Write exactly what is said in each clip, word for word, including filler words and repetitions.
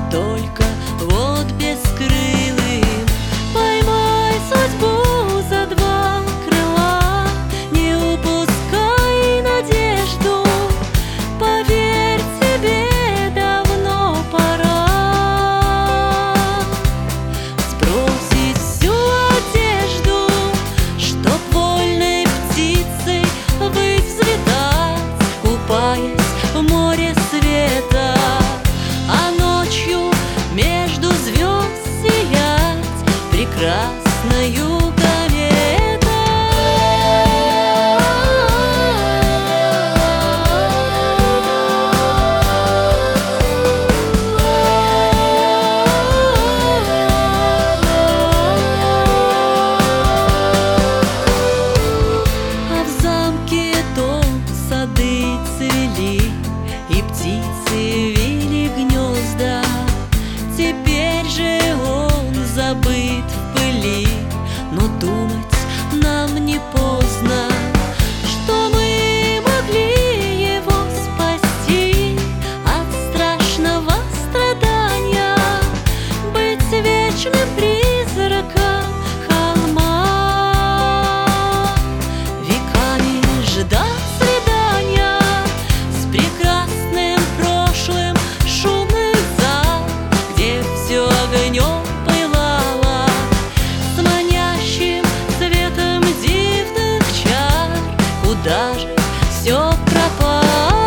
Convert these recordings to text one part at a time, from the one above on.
только вот бескрылым. Поймай судьбу за два крыла, не упускай надежду. Поверь, тебе давно пора сбросить всю одежду, чтоб вольной птицей выть, взлетать, купаясь в море света, а ночью между звезд сиять прекрасною кометой. А в замке то сады цвели, и птицы вили гнезда. Теперь же он забыт в пыли, но думать нам не поздно, что мы могли его спасти от страшного страдания, быть вечным призраком холма, веками ждать свидания с прекрасным прошлым, шумных зал, где все огнем пылало, с манящим светом дивных чар. Куда же все пропало?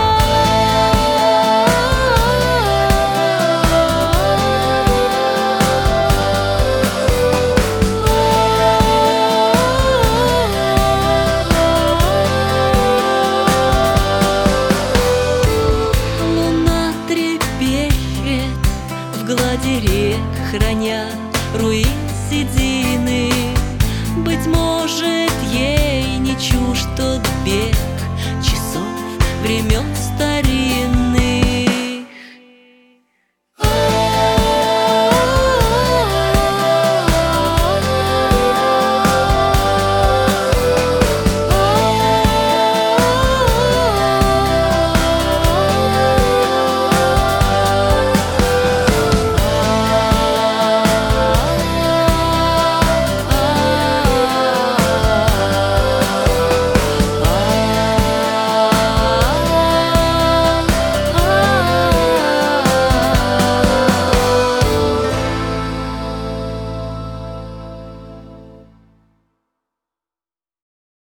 Луна трепещет в глади рек, храня руин седины. Быть может, ей не чужд тот бег часов времен старинных.